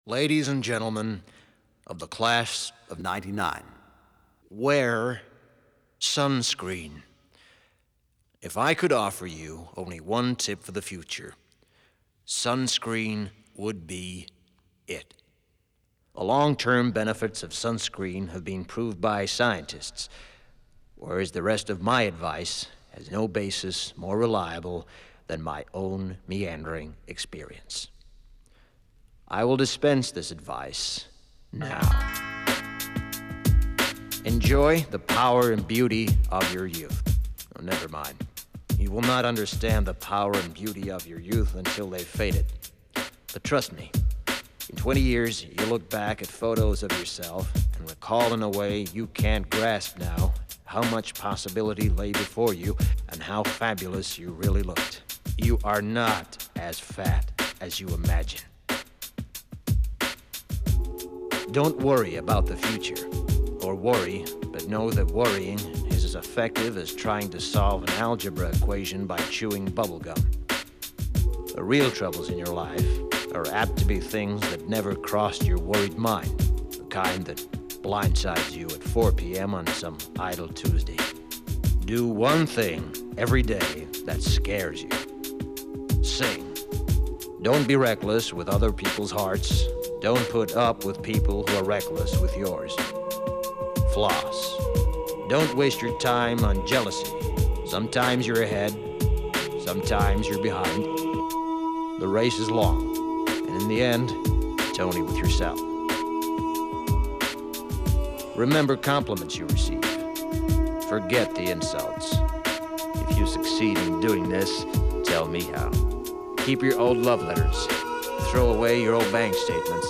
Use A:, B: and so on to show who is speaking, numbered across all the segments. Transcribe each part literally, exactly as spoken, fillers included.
A: Ladies and gentlemen of the class of ninety-nine, wear sunscreen. If I could offer you only one tip for the future, sunscreen would be it. The long-term benefits of sunscreen have been proved by scientists, whereas the rest of my advice has no basis more reliable than my own meandering experience. I will dispense this advice now. Enjoy the power and beauty of your youth. Oh, never mind. You will not understand the power and beauty of your youth until they've faded. But trust me, in twenty years, you'll look back at photos of yourself and recall in a way you can't grasp now how much possibility lay before you and how fabulous you really looked. You are not as fat as you imagine. Don't worry about the future, or worry, but know that worrying is as effective as trying to solve an algebra equation by chewing bubblegum. The real troubles in your life are apt to be things that never crossed your worried mind, the kind that blindsides you at four p.m. on some idle Tuesday. Do one thing every day that scares you. Sing. Don't be reckless with other people's hearts. Don't put up with people who are reckless with yours. Floss. Don't waste your time on jealousy. Sometimes you're ahead, sometimes you're behind. The race is long, and in the end, it's only with yourself. Remember compliments you receive. Forget the insults. If you succeed in doing this, tell me how. Keep your old love letters. Throw away your old bank statements.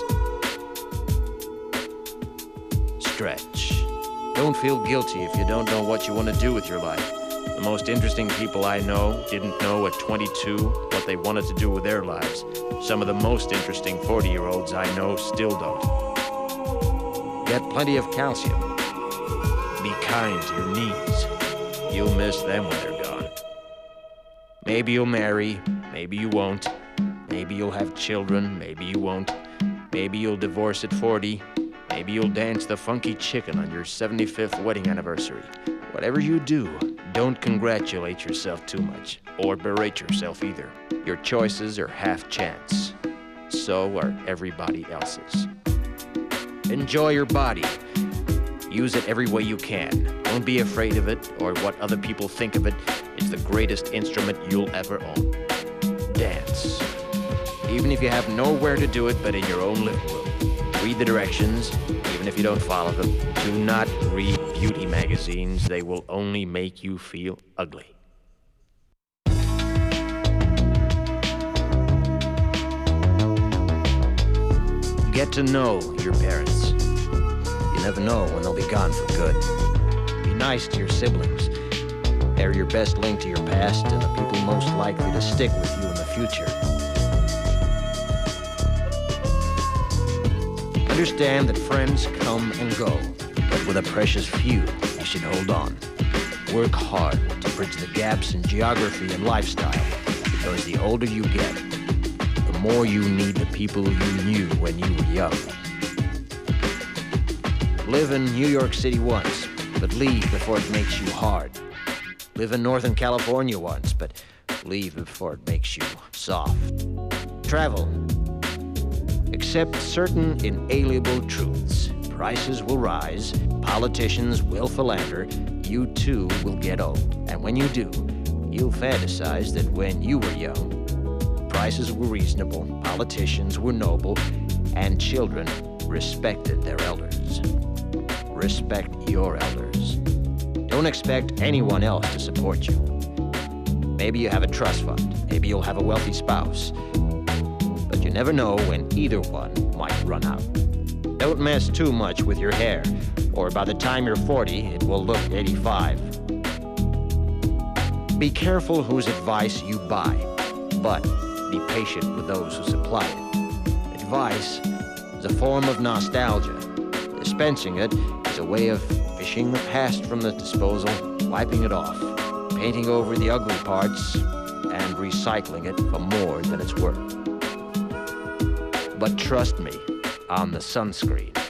A: Stretch. Don't feel guilty if you don't know what you want to do with your life. The most interesting people I know didn't know at twenty-two what they wanted to do with their lives. Some of the most interesting forty-year-olds I know still don't. Get plenty of calcium. Be kind to your knees. You'll miss them when they're gone. Maybe you'll marry, maybe you won't. Maybe you'll have children, maybe you won't. Maybe you'll divorce at forty. Maybe you'll dance the funky chicken on your seventy-fifth wedding anniversary. Whatever you do, don't congratulate yourself too much, or berate yourself either. Your choices are half chance. So are everybody else's. Enjoy your body. Use it every way you can. Don't be afraid of it or what other people think of it. It's the greatest instrument you'll ever own. Dance. Even if you have nowhere to do it but in your own living room. Read the directions, even if you don't follow them. Do not read beauty magazines. They will only make you feel ugly. Get to know your parents. You never know when they'll be gone for good. Be nice to your siblings. They're your best link to your past and the people most likely to stick with you in the future. Understand that friends come and go, but with a precious few, you should hold on. Work hard to bridge the gaps in geography and lifestyle, because the older you get, the more you need the people you knew when you were young. Live in New York City once, but leave before it makes you hard. Live in Northern California once, but leave before it makes you soft. Travel. Accept certain inalienable truths. Prices will rise, politicians will philander, you too will get old. And when you do, you'll fantasize that when you were young, prices were reasonable, politicians were noble, and children respected their elders. Respect your elders. Don't expect anyone else to support you. Maybe you have a trust fund, maybe you'll have a wealthy spouse. But you never know when either one might run out. Don't mess too much with your hair, or by the time you're forty, it will look eighty-five. Be careful whose advice you buy, but be patient with those who supply it. Advice is a form of nostalgia. Dispensing it is a way of fishing the past from the disposal, wiping it off, painting over the ugly parts, and recycling it for more than it's worth. But trust me, on the sunscreen.